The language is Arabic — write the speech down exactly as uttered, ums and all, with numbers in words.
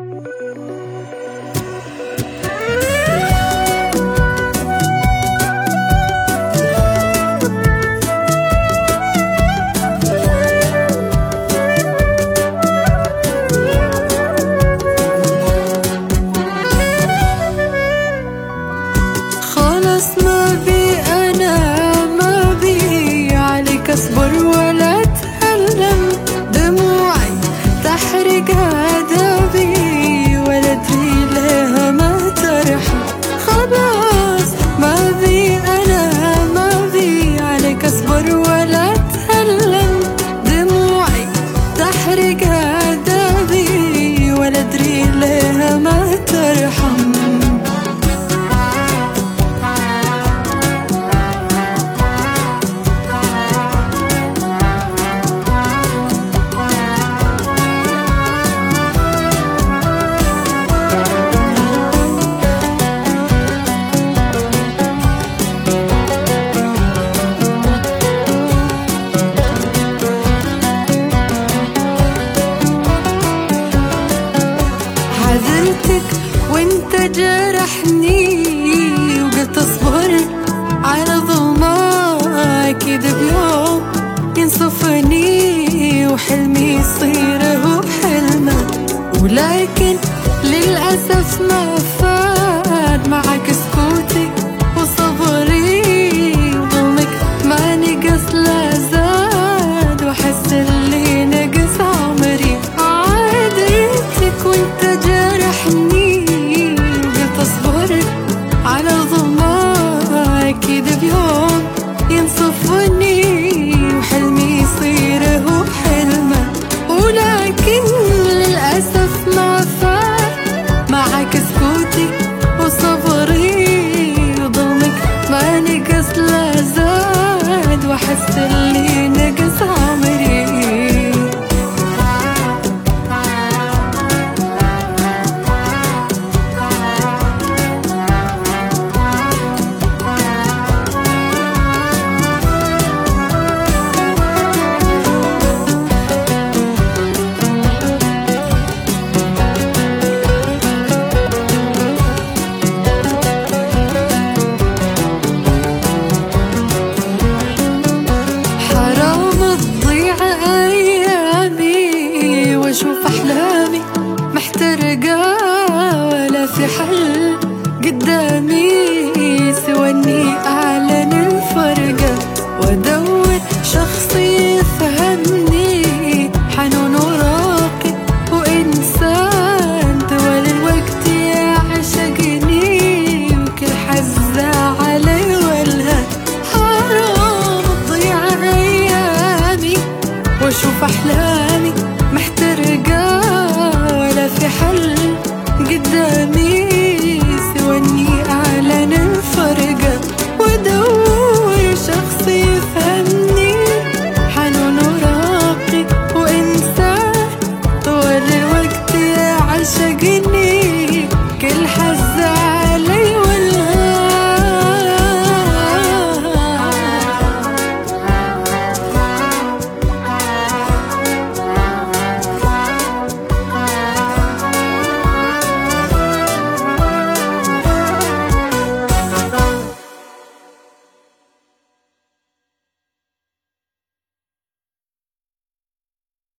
اصبر ولا اتألم، دموعي تحرق عذابي ولا ادري لها ما ترحم. خلاص ما بي انا ما بي عليك اصبر ولا اتألم، دموعي تحرق عذابي ولا ادري لها ما ترحم. عذرتك وانت جرحني وقلت اصبر على ظلمك، اكيد بيوم ينصفني وحلمي يصير هو حلمك، ولكن للأسف ما فاد معك سكوتك